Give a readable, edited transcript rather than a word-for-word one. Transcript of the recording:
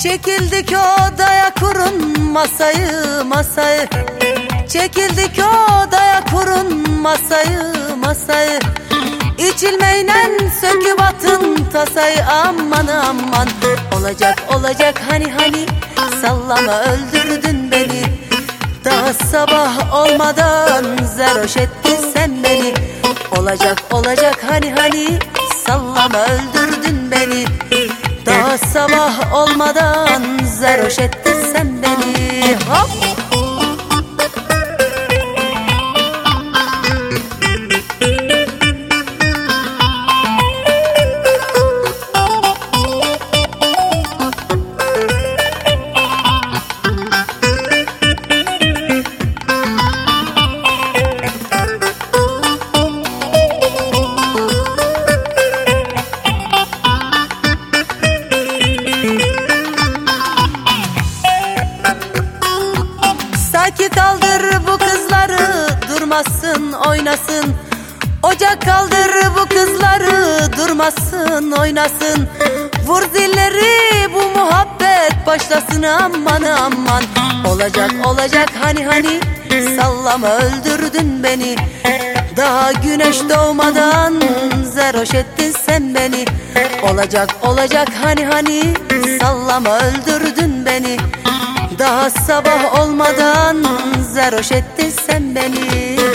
Çekildik odaya kurun masayı. Çekildik odaya kurun masayı. İçilmeyle söküp atın tasayı, aman aman. Olacak hani sallama öldürdün beni. Daha sabah olmadan zeroş ettin sen beni. Olacak hani sallama öldürdün beni. Daha sabah olmadan zeroş ettin sen beni. Hop! Saki kaldır bu kızları, durmasın oynasın. Ocak kaldır bu kızları, durmasın oynasın. Vur zilleri bu muhabbet başlasın, aman aman. Olacak hani sallama öldürdün beni. Daha güneş doğmadan zeroş ettin sen beni. Olacak hani sallama öldürdün beni. Daha sabah olmadan zeroş ettin sen beni.